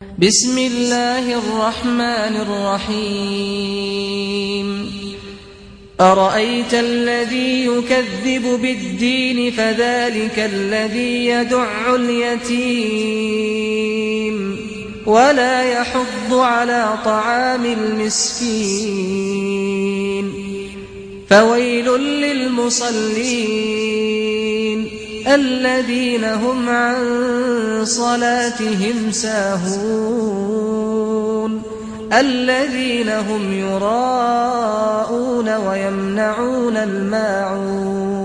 بسم الله الرحمن الرحيم أرأيت الذي يكذب بالدين فذلك الذي يدع اليتيم ولا يحض على طعام المسكين فويل للمصلين الذين هم عن صلاتهم ساهون الذين هم يراءون ويمنعون الماعون